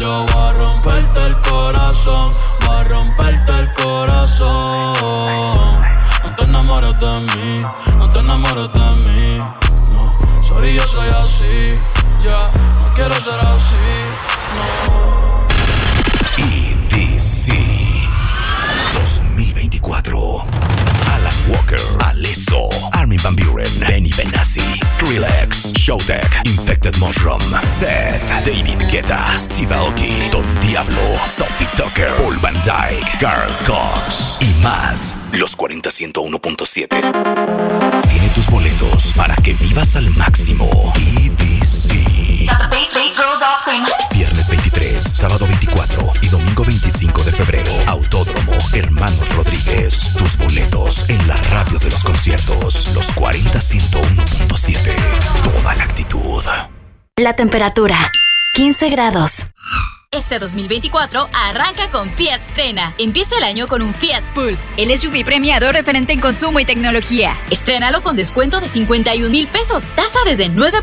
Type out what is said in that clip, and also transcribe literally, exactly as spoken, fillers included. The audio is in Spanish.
Yo voy a romperte el corazón, voy a romperte el corazón. No te enamores de mí, no te enamores de mí. No, sorry, yo soy así, ya, yeah, no quiero ser así, no. E D C dos mil veinticuatro. Alan Walker, Alesso, Armin van Buuren, Benny Benassi, Skrillex, Showtek, Infected Mushroom, Seth, David Guetta, Steve Aoki, Don Diablo, Sophie Tucker, Paul Van Dyke, Carl Cox y más. Los cuarenta ciento uno punto siete tiene tus boletos para que vivas al máximo. E D C. Viernes veintitrés, sábado veinticuatro y domingo veinticinco de febrero. Autódromo Hermanos Rodríguez. Tus boletos en la radio de los conciertos. Los cuarenta ciento uno punto siete. Toda la actitud. La temperatura, quince grados. Este dos mil veinticuatro arranca con Fiat Strena. Empieza el año con un Fiat Pulse, el S U V premiado referente en consumo y tecnología. Estrénalo con descuento de cincuenta y un mil pesos, tasa desde nueve